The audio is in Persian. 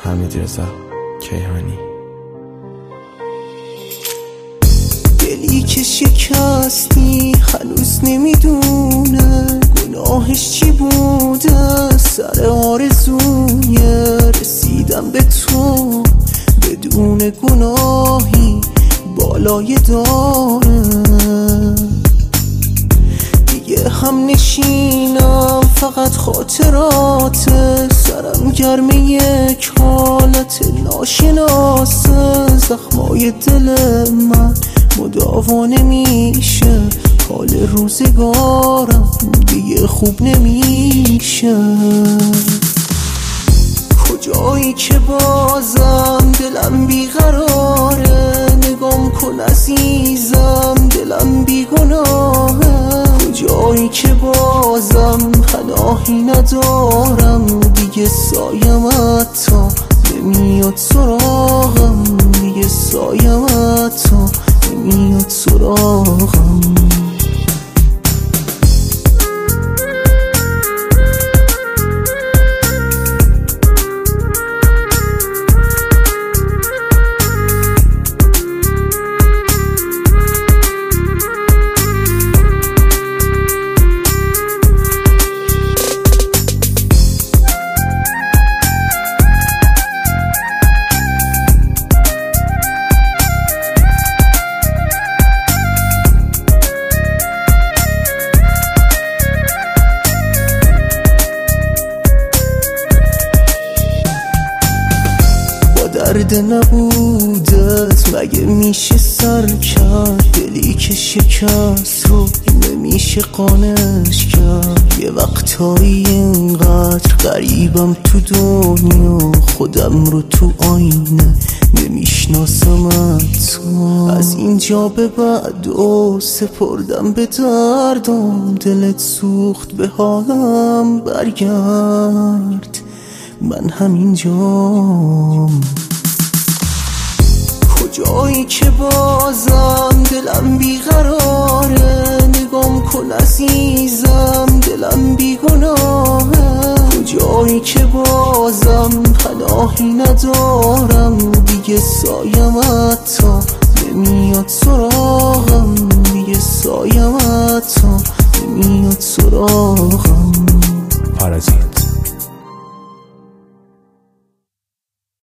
حمیدرضا کیهانی. دلی که شکستی هنوز نمیدونه گناهش چی بوده، سر آرزوی رسیدم به تو بدون گناهی بالای داره. دیگه هم نشینم فقط خاطرات، سرم گرم یک حالت ناشناسه. زخمای دل من مداوا نمیشه، حال روزگارم دیگه خوب نمیشه. کجایی که بازم دلم بیقراره، نگام کن عزیزم دلم بیگناهه. کجایی که بازم پناهی ندارم، دیگه سایم حتی نمیاد سراغم، دیگه سایم حتی نمیاد سراغم. درد نبودت مگه میشه سر کرد، دلی که شکست رو نمیشه قانعش کرد. یه وقتایی اینقدر غریبم تو دنیا، خودم رو تو آینه نمیشناسمت. از اینجا به بعد سپردم به دردم، دلت سوخت به حالم برگرد، من همینجام. کجایی که بازم دلم بیقراره، نگام کن عزیزم دلم بیگناهه. کجایی که بازم پناهی ندارم، دیگه سایم حتی نمیاد سراغم، دیگه سایم حتی نمیاد سراغم. پارازیت.